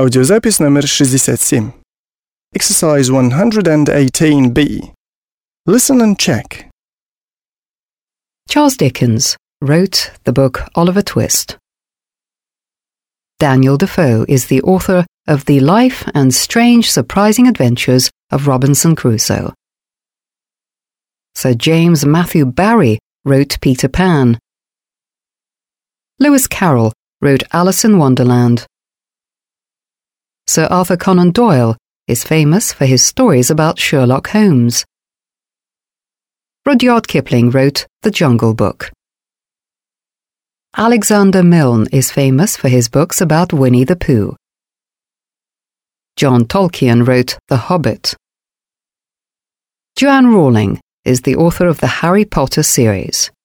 Аудиозапись номер 67. Exercise 118B. Listen and check. Charles Dickens wrote the book Oliver Twist. Daniel Defoe is the author of The Life and Strange Surprising Adventures of Robinson Crusoe. Sir James Matthew Barrie wrote Peter Pan. Lewis Carroll wrote Alice in Wonderland. Sir Arthur Conan Doyle is famous for his stories about Sherlock Holmes. Rudyard Kipling wrote The Jungle Book. Alexander Milne is famous for his books about Winnie the Pooh. John Tolkien wrote The Hobbit. Joanne Rowling is the author of the Harry Potter series.